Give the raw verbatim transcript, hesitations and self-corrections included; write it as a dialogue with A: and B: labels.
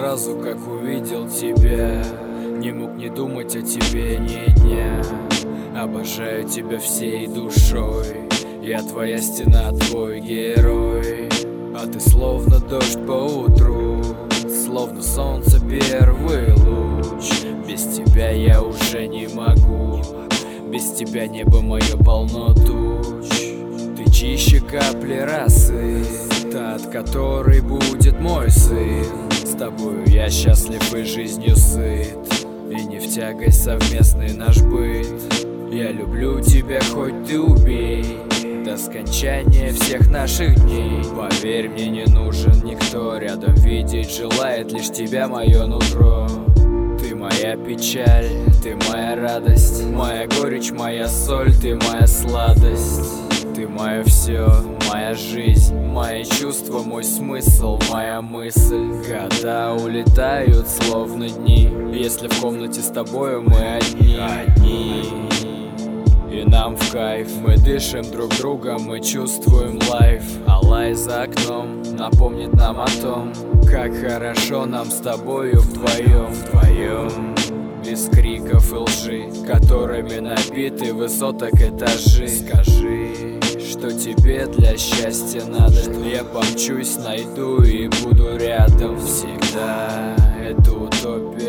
A: сразу, как увидел тебя. Не мог не думать о тебе ни дня. Обожаю тебя всей душой. Я твоя стена, твой герой. А ты словно дождь по утру, словно солнце первый луч. Без тебя я уже не могу. Без тебя небо мое полно туч. Ты чище капли росы, та, от которой будет мой сын. С тобою я счастлив и жизнью сыт, и не в тягость совместный наш быт. Я люблю тебя, хоть ты убей, до скончания всех наших дней. Поверь, мне не нужен никто, рядом видеть желает лишь тебя мое нутро. Ты моя печаль, ты моя радость, моя горечь, моя соль, ты моя сладость. Ты мое все, моя жизнь, мои чувства, мой смысл, моя мысль. Года улетают словно дни, если в комнате с тобою мы одни. Одни. И нам в кайф, мы дышим друг друга, мы чувствуем лайф. А лай за окном напомнит нам о том, как хорошо нам с тобою вдвоем, вдвоем. Без криков и лжи, которыми набиты высоток этажи. Скажи, что тебе для счастья надо. Я помчусь, найду и буду рядом всегда. Это утопия.